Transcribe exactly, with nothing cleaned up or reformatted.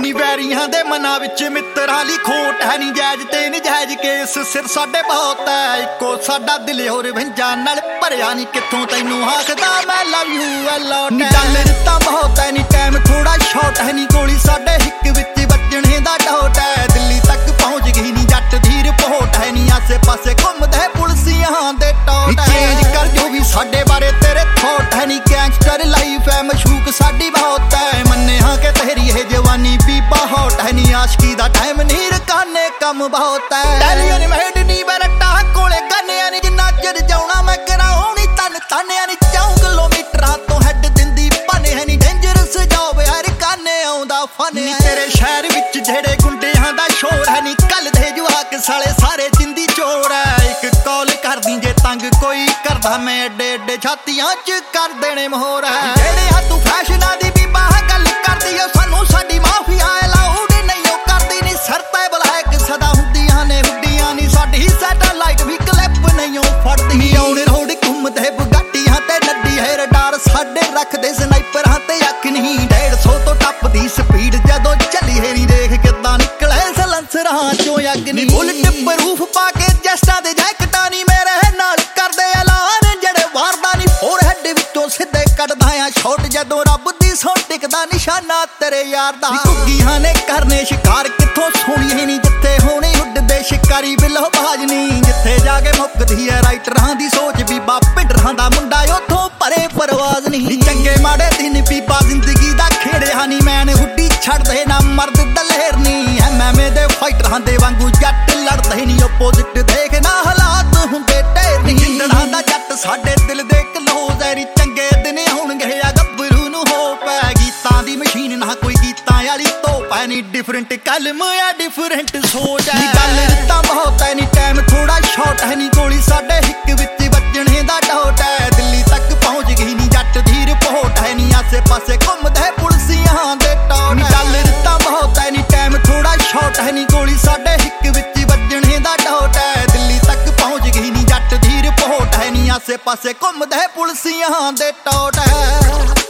ਨੀ ਵੈਰੀਆਂ ਦੇ ਮਨਾਂ ਵਿੱਚ ਮਿੱਤਰਾਂ ਲਈ ਖੋਟ ਹੈ ਨੀ ਜਾਇਜ਼ ਤੇ ਨਜਾਇਜ਼ ਕੇਸ ਸਿਰ ਸਾਡੇ ਬਹੁਤ ਹੈ ਇੱਕੋ ਸਾਡਾ ਦਿਲ ਹੋਰ ਵੰਜਾਂ ਨਾਲ ਭਰਿਆ ਨੀ ਕਿੱਥੋਂ ਤੈਨੂੰ ਆਖਦਾ ਮੈਂ ਲਵ ਯੂ ਐ ਲੋਟ ਨੀ ਗੱਲ ਦਿੱਤਾ ਬਹੁਤ ਹੈ ਨੀ ਟਾਈਮ ਥੋੜਾ ਸ਼ਾਰਟ ਹੈ ਨੀ ਗੋਲੀ ਸਾਡੇ ਹਿੱਕ ਵਿੱਚ ਵੱਜਣੇ ਦਾ ਡਾਟ ਹੈ ਦਿੱਲੀ ਤੱਕ ਪਹੁੰਚ ਗਈ ਨੀ ਜੱਟ ਦੀ ਰਿਪੋਰਟ ਹੈ ਨੀ ਆਸੇ ਪਾਸੇ ਘੁੰਮਦੇ ਪੁਲਸੀਆਂ ਦੇ ਟੋਟ ਚੇਂਜ ਕਰ ਜੋ ਵੀ ਸਾਡੇ ਬਾਰੇ ਤੇਰੇ ਥੋਟ ਹੈ ਨੀ ਗੈਂਗਸਟਰ ਲਾਈਫ ਹੈ ਮਸ਼ੂਕ ਸਾਡੀ ਬਹੁਤ ਹੈ ਮੰਨੇ ਹਾਂ ਕਿ ਤੇਰੀ ਇਹ ਜਵਾਨੀ ਵੀ ਬਹੁਤ ਹੈ ਨੀ ਆਸ਼ਕੀ ਦਾ ਟਾਈਮ ਨੀ ਰਕਾਨੇ ਕੰਮ ਬਹੁਤ ਹੈ ਟੈਲੀਅਨ ਮੈਡ ਨੀ ਬਰਟਾ ਕੋਲੇ ਗੰਨਿਆਂ ਨੀ ਜਿੰਨਾ ਚਿਰ ਜਾਉਣਾ ਮੈਂ ਕਰਾਉਣੀ ਤਨ ਤਾਨਿਆਂ ਨੀ ਚਾਉ ਕਿਲੋਮੀਟਰਾਂ ਤੋਂ ਹੈਡ ਦਿੰਦੀ ਪਾਨੇ ਹੈ ਨੀ ਡੇਂਜਰਸ ਜੌਬ ਹਰ ਕਾਨੇ ਆਉਂਦਾ ਫਨ ਨੀ ਤੇਰੇ ਸ਼ਹਿਰ ਵਿੱਚ ਜਿਹੜੇ ਗੁੰਡਿਆਂ ਦਾ ਸ਼ੋਰ ਹੈ ਨੀ ਕੱਲ ਦੇ ਜਵਾਕ ਸਾਲੇ ਸਾਰੇ ਜਿੰਦੀ ਚੋਰ ਹੈ ਇੱਕ ਕਾਲ ਕਰਦੀ ਜੇ ਤੰਗ ਕੋਈ ਕਰਦਾ ਮੈਂ ਏਡੇ ਏਡੇ ਛਾਤੀਆਂ ਚ ਕਰ ਦੇਣੇ ਮੋਹਰ ਹੈ ਜਿਹੜੇ ਆ ਤੂੰ ਫੈਸ਼ਨਾਂ ਦੀ ਵੀ ਬਾਹ ਗੱਲ ਕਰਦੀ ਓ ਸਾਨੂੰ ਸਾਡੀ ਮਾਫੀਆ ਅਲਾਉਡ ਨਹੀਂ ਓ ਕਰਦੀ ਨੀ ਸਰਤੇ ਬਲੈਕ ਸਦਾ ਹੁੰਦੀਆਂ ਨੇ ਹੁੱਡੀਆਂ ਨੀ ਸਾਡੀ ਸੈਟੇਲਾਈਟ ਵੀ ਕਲਿੱਪ ਨਹੀਂ ਓ ਫੜਦੀ ਨੀ ਆਉਣ ਰੋਡ ਘੁੰਮਦੇ ਬੁਗਾਟੀਆਂ ਤੇ ਨੱਡੀ ਹੈ ਰਡਾਰ ਸਾਡੇ ਰੱਖਦੇ ਸਨਾਈਪਰਾਂ ਤੇ ਅੱਖ ਨਹੀਂ ਡੇਢ ਸੌ ਤੋਂ ਟੱਪਦੀ ਸਪੀਡ ਜਦੋਂ ਚੱਲੀ ਹੈ ਨੀ ਦੇਖ ਕਿੱਦਾਂ ਨਿਕਲੇ ਸਲੰਸਰਾਂ ਚੋਂ ਅੱਗ ਨੀ ਬੁਲਟ ਪ੍ਰੂਫ ਪਾ ਕੇ ਜਸਟਾਂ ਦੇ ਜੈਕਟਾਂ ਨੀ ਮੇਰੇ ਨਾਲ ਕਰਦੇ ਐਲਾਨ ਜਿਹੜੇ ਵਾਰਦਾ ਨੀ ਹੋਰ ਹੈਡ ਵਿੱਚੋਂ ਸਿੱਧੇ ਕੱਢਦਾ ਆ ਛੋਟ ਜਦੋਂ ਰੱਬ ਦੀ ਸੌ ਟਿਕਦਾ ਨਿਸ਼ਾਨਾ ਤੇਰੇ ਯਾਰ ਦਾ ਘੁੱਗੀਆਂ ਨੇ ਕਰਨੇ ਸ਼ਿਕਾਰ ਕਿੱਥੋਂ ਸੋਹਣੀਏ ਨੀ ਜਿੱਥੇ ਹੋਣੀ ਉੱਡਦੇ ਸ਼ਿਕਾਰੀ ਬਿੱਲੋ ਬਾਜ ਨੀ ਜਿੱਥੇ ਜਾ ਕੇ ਮੁੱਕਦੀ ਐ ਰਾਈਟਰਾਂ ਦੀ ਸੋਚ ਬੀਬਾ ਪਿੰਡਰਾਂ ਦਾ ਮੁੰਡਾ ਉੱਥੋਂ ਪਰੇ ਪਰਵਾਜ਼ ਨਹੀਂ ਚੰਗੇ ਮਾੜੇ ਦਿਨ ਬੀਬਾ ਜ਼ਿੰਦਗੀ ਦਾ ਖੇੜਿਆ ਨੀ ਮੈਨ ਹੁੱਡੀ ਛੱਡਦੇ ਨਾ ਮਰਦ ਦਲੇਰ ਨੀ ਐਮਐਮਏ ਦੇ ਫਾਈਟਰਾਂ ਦੇ ਵਾਂਗੂ ਜੱਟ ਲੜਦੇ ਨੀ ਓਪੋਜ਼ਿਟ ਦੇਖ ਨਾ ਹਾਲਾਤ ਹੁੰਦੇ ਢੇਰ ਨੀ ਜਿੰਦੜਾਂ ਦਾ ਜੱਟ ਸਾਡੇ ਦਿਲ ਦੇ ਕਲੋਜ਼ ਐ ਰੀ ਚੰਗੇ ਦਿਨ ਹੋਣਗੇ ਆ ਗੱਭਰੂ ਨੂੰ ਹੋ ਪੈ ਗੀਤਾਂ ਦੀ ਮਸ਼ੀਨ ਨਾ ਕੋਈ ਗੀਤਾਂ ਵਾਲੀ ਧੋਪ ਐ ਨੀ ਡਿਫਰੈਂਟ ਕਲਮ ਐ ਡਿਫਰੈਂਟ ਸੋਚ ਐ ਗੱਲ ਦਿੱਤਾ ਬਹੁਤ ਐ ਨੀ ਟਾਈਮ ਥੋੜਾ ਸ਼ਾਰਟ ਹੈ ਨੀ ਗੋਲੀ ਸਾਡੇ ਹਿੱਕ ਵਿੱਚ ਵੱਜਣੇ ਦਾ ਡਾਟ ਹੈ ਦਿੱਲੀ ਤੱਕ ਪਹੁੰਚ ਗਈ ਨੀ ਜੱਟ ਦੀ ਰਿਪੋਰਟ ਹੈ ਨੀ ਆਸੇ ਪਾਸੇ ਘੁੰਮਦੇ ਪੁਲਸੀਆਂ ਦੇ ਟੋਟ ਗੱਲ ਦਿੱਤਾ ਬਹੁਤ ਐ ਨੀ ਟਾਈਮ ਥੋੜਾ ਸ਼ਾਰਟ ਹੈ ਨੀ ਗੋਲੀ ਸਾਡੇ ਹਿੱਕ ਵਿੱਚ ਵੱਜਣੇ ਦਾ ਡਾਟ ਹੈ ਦਿੱਲੀ ਤੱਕ ਪਹੁੰਚ ਗਈ ਨੀ ਜੱਟ ਦੀ ਰਿਪੋਰਟ ਹੈ ਨੀ ਆਸੇ ਪਾਸੇ ਘੁੰਮਦੇ ਪੁਲਸੀਆਂ ਦੇ ਟੋਟ ਹੈ